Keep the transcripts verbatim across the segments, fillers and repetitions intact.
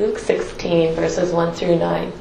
Luke sixteen, verses one through nine.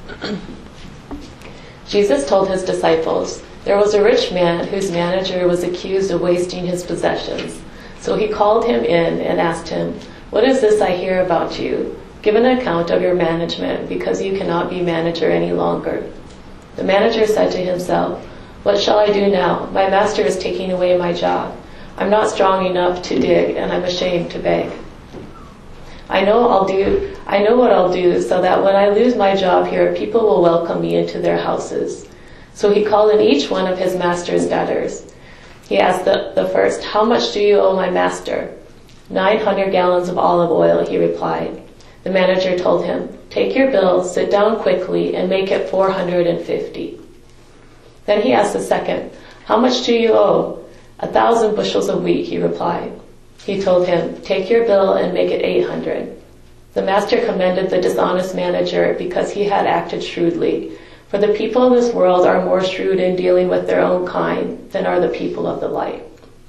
Jesus told his disciples, "There was a rich man whose manager was accused of wasting his possessions. So he called him in and asked him, 'What is this I hear about you? Give an account of your management, because you cannot be manager any longer.' The manager said to himself, 'What shall I do now? My master is taking away my job. I'm not strong enough to dig, and I'm ashamed to beg. I know I'll do, I know what I'll do so that when I lose my job here, people will welcome me into their houses.' So he called in each one of his master's debtors. He asked the, the first, 'How much do you owe my master?' Nine hundred gallons of olive oil,' he replied. The manager told him, 'Take your bill, sit down quickly, and make it four hundred fifty. Then he asked the second, 'How much do you owe?' 'A thousand bushels of wheat,' he replied. He told him, 'Take your bill and make it eight hundred. The master commended the dishonest manager because he had acted shrewdly. For the people of this world are more shrewd in dealing with their own kind than are the people of the light."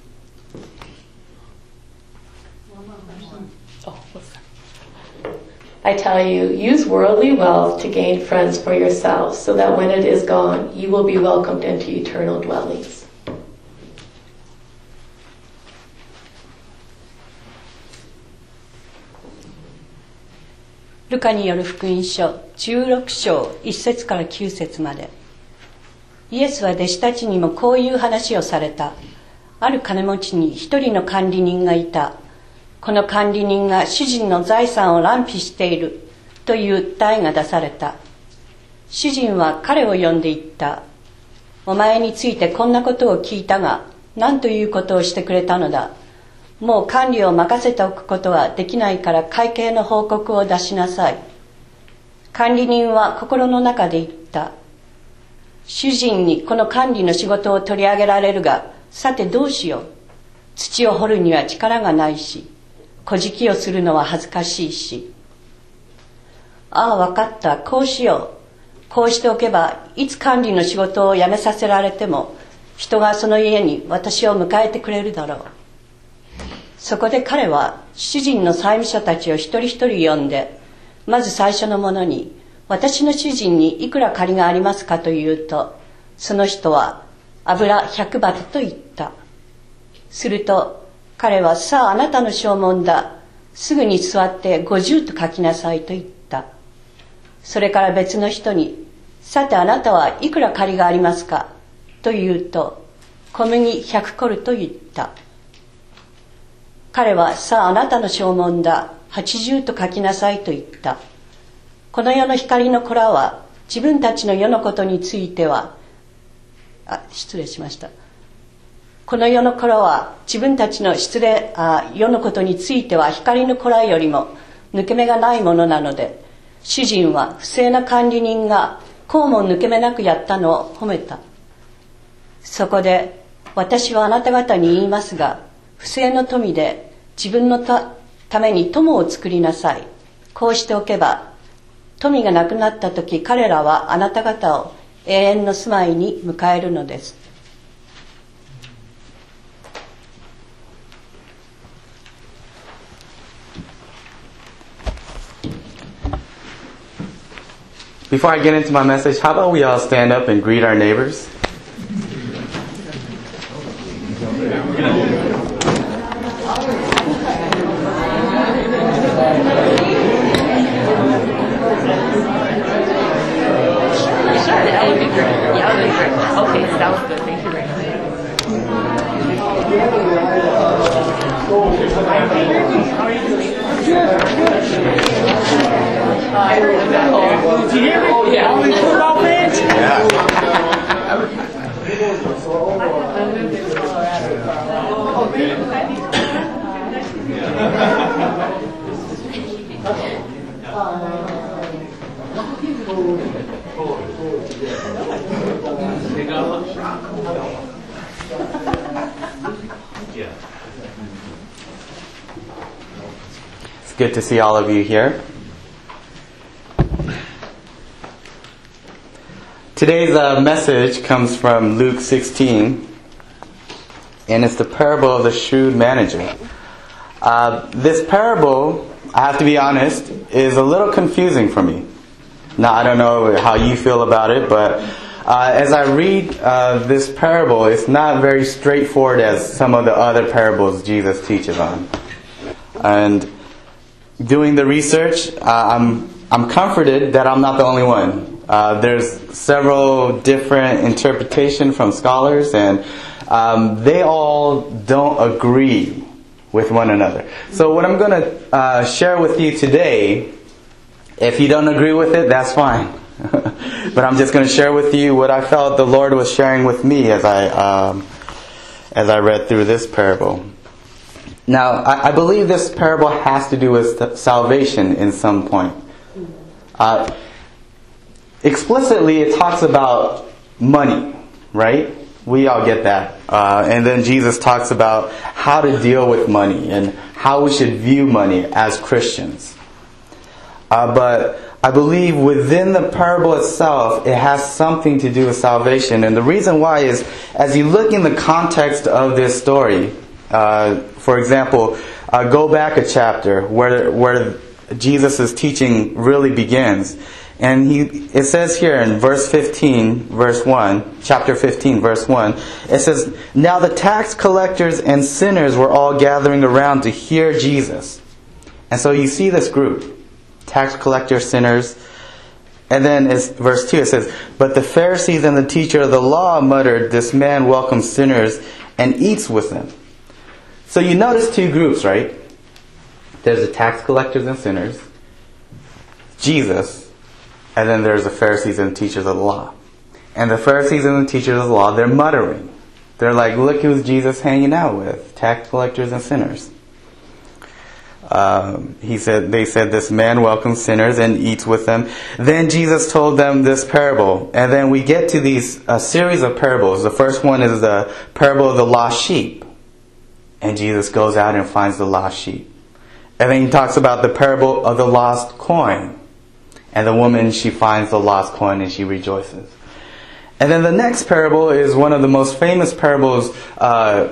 Oh, what's that? "I tell you, use worldly wealth to gain friends for yourselves, so that when it is gone, you will be welcomed into eternal dwellings." ルカによる福音書じゅうろく章いち節からきゅう節まで。イエスは弟子たちにもこういう話をされた。ある金持ちに一人の管理人がいた。この管理人が主人の財産を乱費しているという訴えが出された。主人は彼を呼んで言った。お前についてこんなことを聞いたが、何ということをしてくれたのだ。もう管理を任せておくことはできないから会計の報告を出しなさい。管理人は心の中で言った。主人にこの管理の仕事を取り上げられるが、さてどうしよう。土を掘るには力がないし、小敷をするのは恥ずかしいし。ああ、わかった。こうしよう。こうしておけば、いつ管理の仕事を辞めさせられても、人がその家に私を迎えてくれるだろう。そこで彼は主人の債務者たちを一人一人呼んで、まず最初の者に、私の主人にいくら借りがありますかと言うと、その人は油百バトと言った。すると彼は、さああなたの証文だ。すぐに座って五十と書きなさいと言った。それから別の人に、さてあなたはいくら借りがありますかと言うと、小麦百コルと言った。彼は、さああなたの証文だ。八十と書きなさいと言った。この世の光の子らは自分たちの世のことについては、あ、失礼しました。この世の子らは自分たちの失礼あ世のことについては光の子らよりも抜け目がないものなので、主人は不正な管理人がこうも抜け目なくやったのを褒めた。そこで、私はあなた方に言いますが、不正の富で自分の た, ために友を作りなさい。こうしておけば、富がなくなった時、彼らはあなた方を永遠の住まいに迎えるのです。 Before I get into my message, how about we all stand up and greet our neighbors? Okay, so that was good. Thank you very much. How are you doing? Uh, Did you hear me? Oh, yeah. Oh, football fans? Yeah. I lived in Colorado for a while. Oh, really? It's good to see all of you here. Today's uh, message comes from Luke sixteen, and it's the parable of the shrewd manager. Uh, this parable I have to be honest, is a little confusing for me. Now, I don't know how you feel about it, but uh, as I read uh, this parable, it's not very straightforward as some of the other parables Jesus teaches on. And doing the research, uh, I'm I'm comforted that I'm not the only one. Uh, there's several different interpretations from scholars, and um, they all don't agree with one another. So what I'm going to uh, share with you today, if you don't agree with it, that's fine. But I'm just going to share with you what I felt the Lord was sharing with me as I um, as I read through this parable. Now, I, I believe this parable has to do with salvation in some point. Uh, explicitly, it talks about money, right? We all get that. Uh, and then Jesus talks about how to deal with money and how we should view money as Christians. Uh, but I believe within the parable itself, it has something to do with salvation. And the reason why is, as you look in the context of this story, uh, for example, uh, go back a chapter where where Jesus' teaching really begins. And he, it says here in verse fifteen, verse one, chapter fifteen, verse one, it says, "Now the tax collectors and sinners were all gathering around to hear Jesus." And so you see this group, tax collectors, sinners. And then it's verse two, it says, "But the Pharisees and the teacher of the law muttered, 'This man welcomes sinners and eats with them.'" So you notice two groups, right? There's the tax collectors and sinners, Jesus, and then there's the Pharisees and teachers of the law. And the Pharisees and the teachers of the law, they're muttering. They're like, look who's Jesus hanging out with, tax collectors and sinners. Um, he said, they said, "This man welcomes sinners and eats with them." Then Jesus told them this parable. And then we get to these a series of parables. The first one is the parable of the lost sheep. And Jesus goes out and finds the lost sheep. And then he talks about the parable of the lost coin. And the woman, she finds the lost coin and she rejoices. And then the next parable is one of the most famous parables, uh,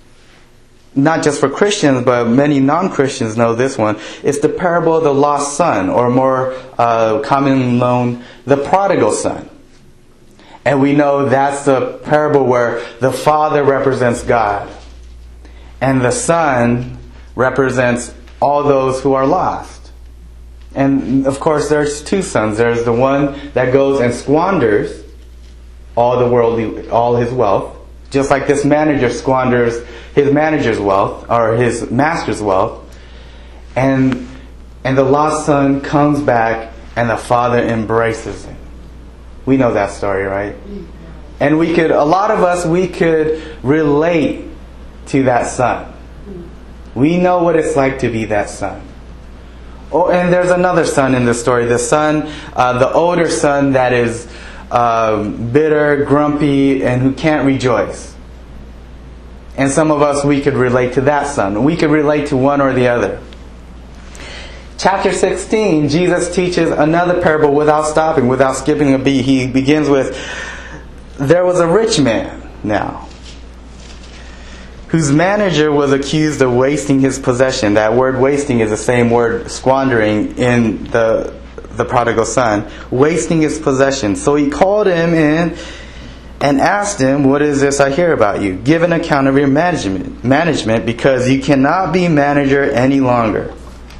not just for Christians, but many non-Christians know this one. It's the parable of the lost son, or more uh, commonly known, the prodigal son. And we know that's the parable where the father represents God. And the son represents all those who are lost. And of course there's two sons. There's the one that goes and squanders all the worldly, all his wealth. Just like this manager squanders his manager's wealth, or his master's wealth. And, and the lost son comes back and the father embraces him. We know that story, right? And we could, a lot of us, we could relate to that son. We know what it's like to be that son. Oh, and there's another son in this story. The son, uh, the older son that is um, bitter, grumpy, and who can't rejoice. And some of us, we could relate to that son. We could relate to one or the other. Chapter sixteen, Jesus teaches another parable without stopping, without skipping a beat. He begins with, "There was a rich man now, whose manager was accused of wasting his possession." That word wasting is the same word squandering in the the prodigal son. Wasting his possession. So he called him in and asked him, "What is this I hear about you? Give an account of your management, management because you cannot be manager any longer."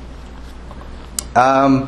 Um,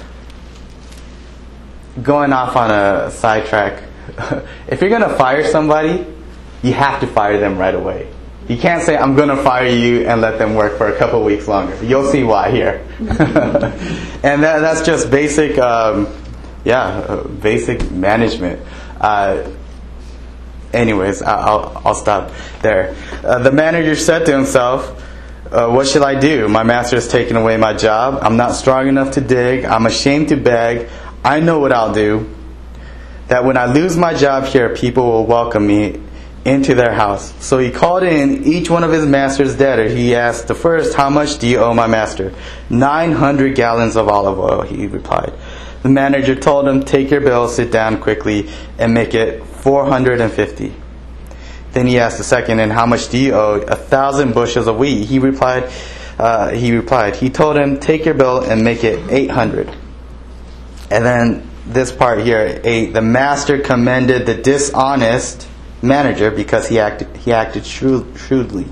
going off on a sidetrack. If you're going to fire somebody, you have to fire them right away. You can't say, "I'm going to fire you," and let them work for a couple weeks longer. You'll see why here. And that, that's just basic, um, yeah, uh, basic management. Uh, anyways, I'll, I'll stop there. Uh, the manager said to himself, uh, "What shall I do? My master has taken away my job. I'm not strong enough to dig. I'm ashamed to beg. I know what I'll do. That when I lose my job here, people will welcome me into their house." So he called in each one of his master's debtors. He asked the first, "How much do you owe my master?" Nine hundred gallons of olive oil, he replied. The manager told him, "Take your bill, sit down quickly, and make it four hundred fifty. Then he asked the second, "And how much do you owe?" "A thousand bushels of wheat." He replied, uh, he replied, he told him, take your bill and make it eight hundred. And then this part here, eight, the master commended the dishonest manager because he acted, he acted shrewd, shrewdly.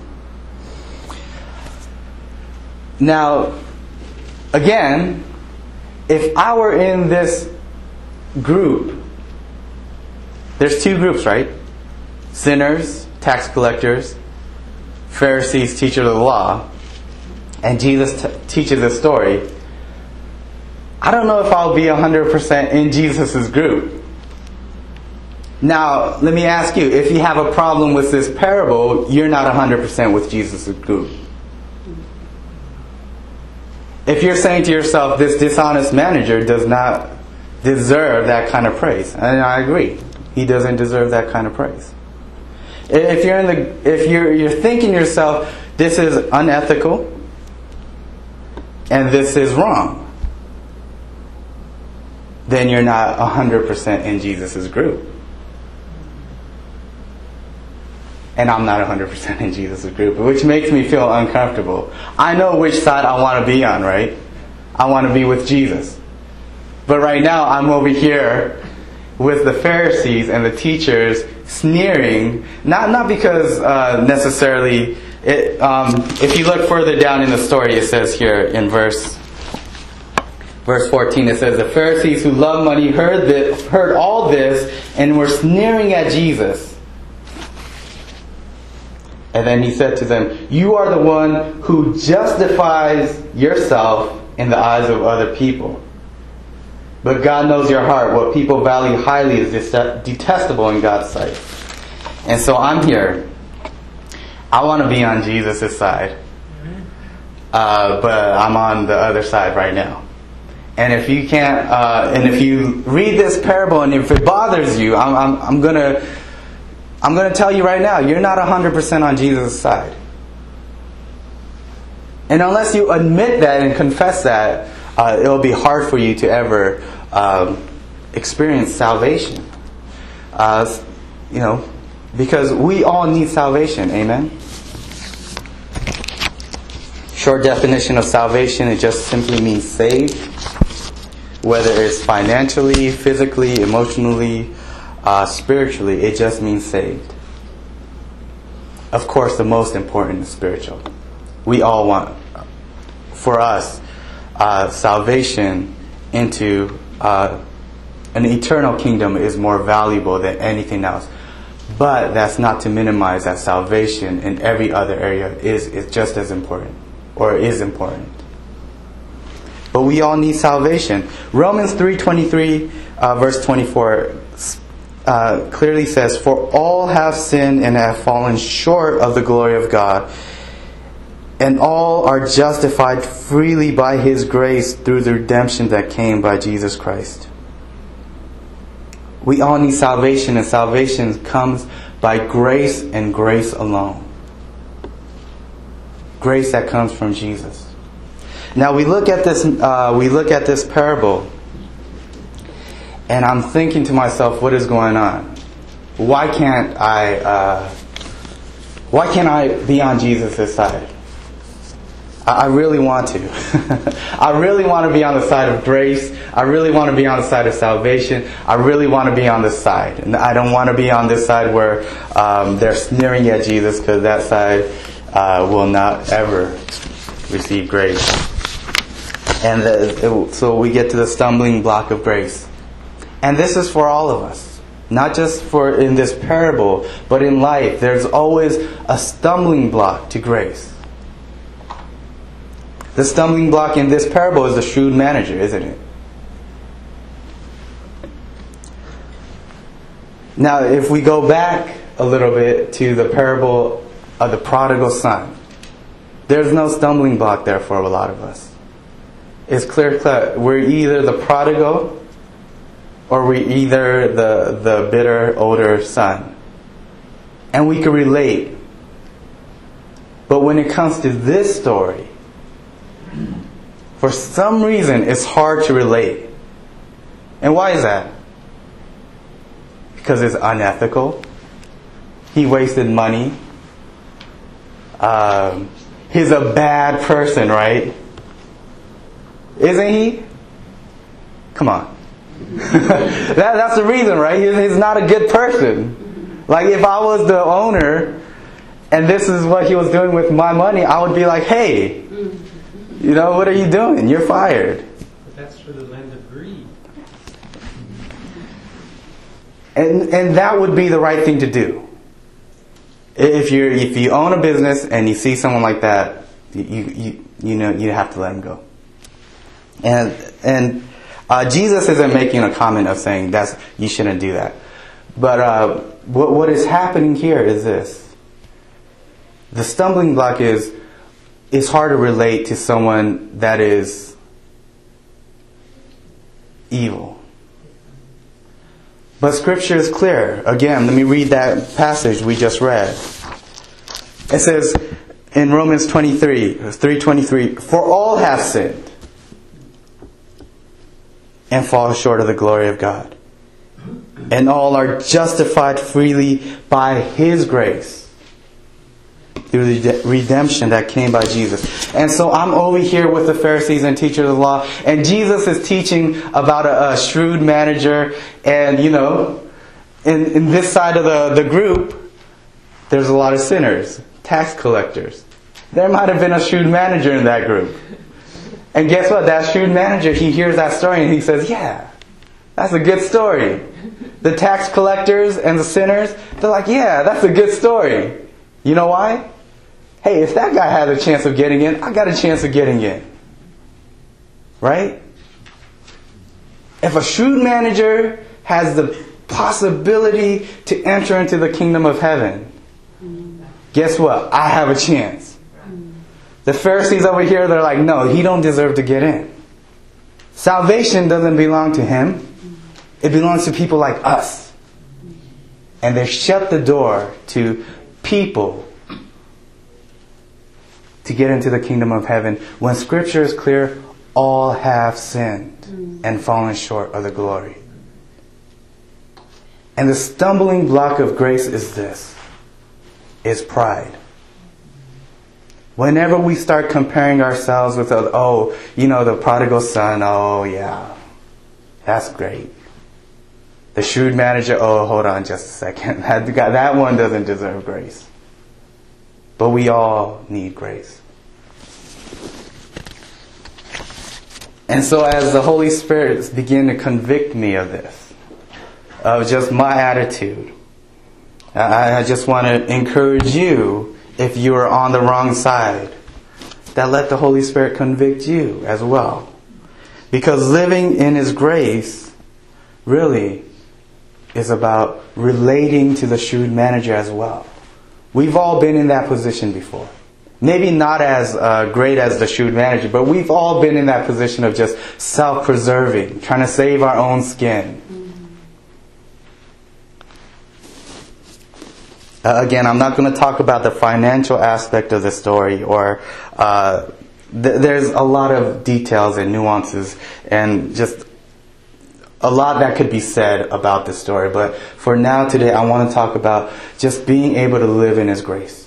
Now, again, if I were in this group, there's two groups, right? Sinners, tax collectors, Pharisees, teachers of the law, and Jesus t- teaches a story. I don't know if I'll be one hundred percent in Jesus' group. Now, let me ask you, if you have a problem with this parable, you're not one hundred percent with Jesus' group. If you're saying to yourself, this dishonest manager does not deserve that kind of praise, and I agree, he doesn't deserve that kind of praise. If you're in the, if you're you're thinking to yourself, this is unethical, and this is wrong, then you're not one hundred percent in Jesus' group. And I'm not one hundred percent in Jesus' group, which makes me feel uncomfortable. I know which side I want to be on, right? I want to be with Jesus. But right now, I'm over here with the Pharisees and the teachers sneering, not not because uh, necessarily, it, um, if you look further down in the story, it says here in verse verse fourteen, it says, the Pharisees who love money heard this, heard all this and were sneering at Jesus. And then he said to them, you are the one who justifies yourself in the eyes of other people. But God knows your heart. What people value highly is detestable in God's sight. And so I'm here. I want to be on Jesus' side. Uh, but I'm on the other side right now. And if you can't, uh, and if you read this parable and if it bothers you, I'm, I'm, I'm going to I'm going to tell you right now, you're not one hundred percent on Jesus' side. And unless you admit that and confess that, uh, it'll be hard for you to ever um, experience salvation. Uh, you know, because we all need salvation. Amen? Short definition of salvation, it just simply means saved. Whether it's financially, physically, emotionally, Uh, spiritually, it just means saved. Of course, the most important is spiritual. We all want, for us, uh, salvation into uh, an eternal kingdom is more valuable than anything else. But that's not to minimize that salvation in every other area is, is just as important, or is important. But we all need salvation. Romans three twenty-three, uh, verse twenty-four, Uh, clearly says, for all have sinned and have fallen short of the glory of God, and all are justified freely by His grace through the redemption that came by Jesus Christ. We all need salvation, and salvation comes by grace and grace alone. Grace that comes from Jesus. Now we look at this. Uh, we look at this parable. And I'm thinking to myself, what is going on? Why can't I? Uh, why can't I be on Jesus' side? I, I really want to. I really want to be on the side of grace. I really want to be on the side of salvation. I really want to be on this side, and I don't want to be on this side where um, they're sneering at Jesus, because that side uh, will not ever receive grace. And the, it, so we get to the stumbling block of grace. And this is for all of us. Not just for in this parable, but in life. There's always a stumbling block to grace. The stumbling block in this parable is the shrewd manager, isn't it? Now, if we go back a little bit to the parable of the prodigal son, there's no stumbling block there for a lot of us. It's clear cut. We're either the prodigal, or we either the the bitter older son. And we can relate. But when it comes to this story, for some reason it's hard to relate. And why is that? Because it's unethical. He wasted money. Um, he's a bad person, right? Isn't he? Come on. that, that's the reason, right? He's, he's not a good person. Like if I was the owner and this is what he was doing with my money, I would be like, hey, you know, what are you doing? You're fired. But that's for the land of greed. And and that would be the right thing to do. If you if you own a business and you see someone like that, you you you know you have to let him go. And and uh, Jesus isn't making a comment of saying that's you shouldn't do that. But uh, what what is happening here is this: the stumbling block is it's hard to relate to someone that is evil. But Scripture is clear. Again, let me read that passage we just read. It says in Romans twenty-three, three twenty-three, for all have sinned and fall short of the glory of God. And all are justified freely by His grace through the redemption that came by Jesus. And so I'm over here with the Pharisees and teachers of the law, and Jesus is teaching about a, a shrewd manager. And you know, in, in this side of the, the group, there's a lot of sinners, tax collectors. There might have been a shrewd manager in that group. And guess what? That shrewd manager, he hears that story and he says, yeah, that's a good story. The tax collectors and the sinners, they're like, yeah, that's a good story. You know why? Hey, if that guy had a chance of getting in, I got a chance of getting in. Right? If a shrewd manager has the possibility to enter into the kingdom of heaven, guess what? I have a chance. The Pharisees over here, they're like, no, he don't deserve to get in. Salvation doesn't belong to him. It belongs to people like us. And they shut the door to people to get into the kingdom of heaven. When Scripture is clear, all have sinned and fallen short of the glory. And the stumbling block of grace is this, is pride. Whenever we start comparing ourselves with, oh, you know, the prodigal son, oh yeah, that's great. The shrewd manager, oh, hold on just a second. That, that one doesn't deserve grace. But we all need grace. And so as the Holy Spirit began to convict me of this, of just my attitude, I, I just want to encourage you, if you are on the wrong side, that let the Holy Spirit convict you as well. Because living in His grace really is about relating to the shrewd manager as well. We've all been in that position before. Maybe not as uh, great as the shrewd manager, but we've all been in that position of just self-preserving, trying to save our own skin. Uh, again, I'm not going to talk about the financial aspect of the story, or uh, th- there's a lot of details and nuances and just a lot that could be said about this story. But for now, today, I want to talk about just being able to live in His grace.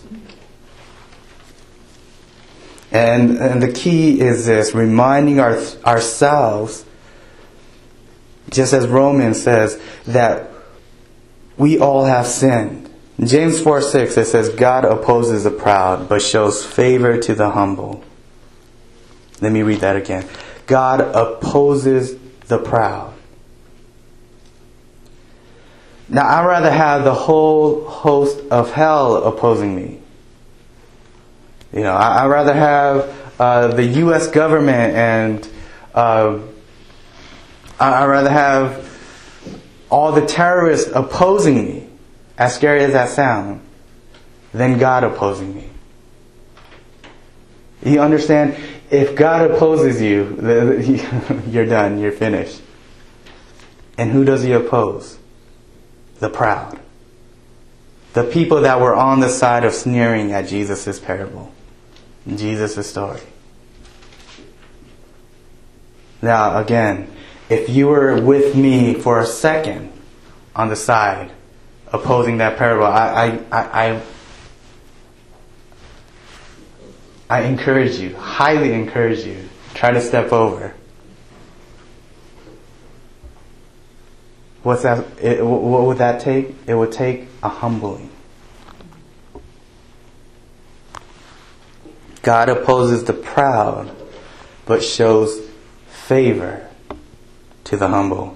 And, and the key is this, reminding our, ourselves, just as Romans says, that we all have sinned. In James four six, it says, God opposes the proud, but shows favor to the humble. Let me read that again. God opposes the proud. Now, I'd rather have the whole host of hell opposing me. You know, I'd rather have uh, the U S government and uh, I'd rather have all the terrorists opposing me, as scary as that sounds, than God opposing me. You understand? If God opposes you, you're done, you're finished. And who does He oppose? The proud. The people that were on the side of sneering at Jesus' parable, Jesus' story. Now, again, if you were with me for a second on the side opposing that parable, I, I, I, I encourage you, highly encourage you, try to step over. What's that? It, what would that take? It would take a humbling. God opposes the proud, but shows favor to the humble.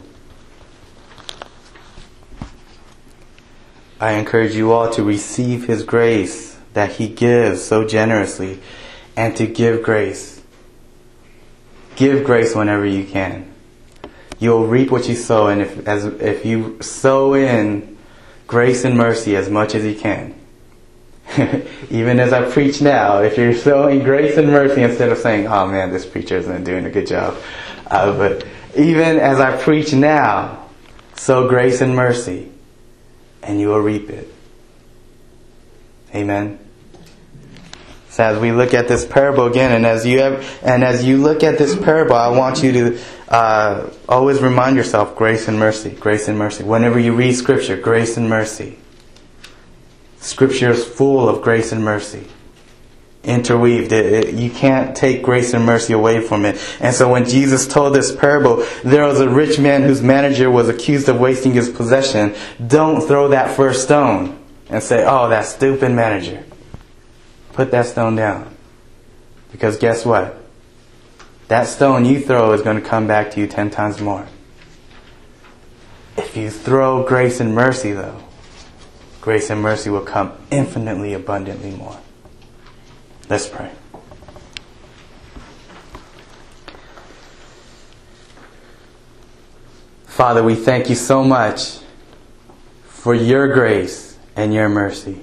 I encourage you all to receive His grace that He gives so generously, and to give grace. Give grace whenever you can. You'll reap what you sow, and if as if you sow in grace and mercy as much as you can. Even as I preach now, if you're sowing grace and mercy instead of saying, "Oh man, this preacher isn't doing a good job," uh, but even as I preach now, sow grace and mercy, and you will reap it. Amen. So as we look at this parable again, and as you have, and as you look at this parable, I want you to uh, always remind yourself: grace and mercy, grace and mercy. Whenever you read Scripture, grace and mercy. Scripture is full of grace and mercy, interweaved. It, it, you can't take grace and mercy away from it. And so when Jesus told this parable, there was a rich man whose manager was accused of wasting his possession. Don't throw that first stone and say, "Oh, that stupid manager." Put that stone down. Because guess what? That stone you throw is going to come back to you ten times more. If you throw grace and mercy, though, grace and mercy will come infinitely, abundantly more. Let's pray. Father, we thank you so much for your grace and your mercy.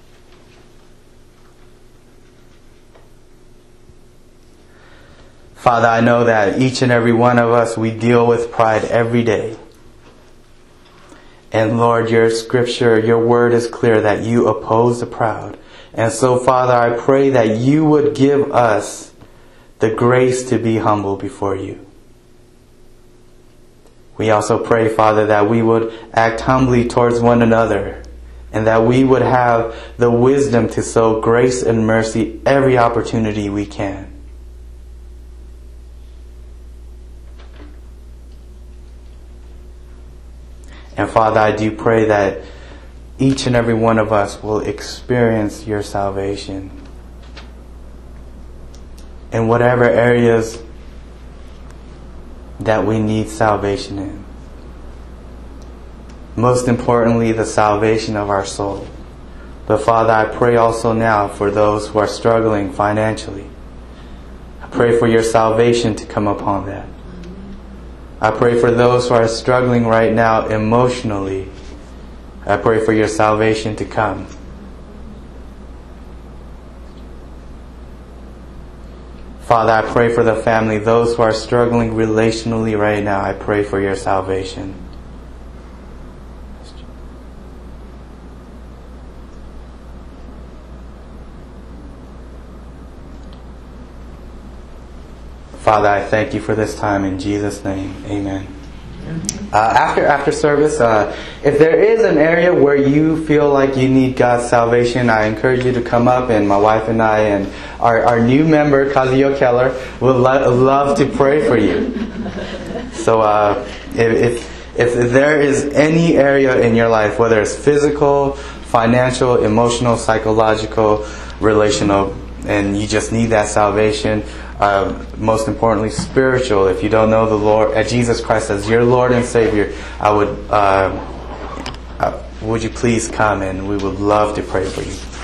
Father, I know that each and every one of us, we deal with pride every day. And Lord, your scripture, your word is clear that you oppose the proud. And so, Father, I pray that you would give us the grace to be humble before you. We also pray, Father, that we would act humbly towards one another, and that we would have the wisdom to sow grace and mercy every opportunity we can. And Father, I do pray that each and every one of us will experience your salvation in whatever areas that we need salvation in. Most importantly, the salvation of our soul. But Father, I pray also now for those who are struggling financially. I pray for your salvation to come upon them. I pray for those who are struggling right now emotionally. I pray for your salvation to come. Father, I pray for the family, those who are struggling relationally right now. I pray for your salvation. Father, I thank you for this time in Jesus' name. Amen. Uh, after after service, uh, if there is an area where you feel like you need God's salvation, I encourage you to come up, and my wife and I and our, our new member, Kazuyo Keller, would lo- love to pray for you. So uh, if, if if there is any area in your life, whether it's physical, financial, emotional, psychological, relational, and you just need that salvation, Uh, most importantly, spiritual. If you don't know the Lord, uh, Jesus Christ as your Lord and Savior, I would, uh, uh, would you please come, and we would love to pray for you.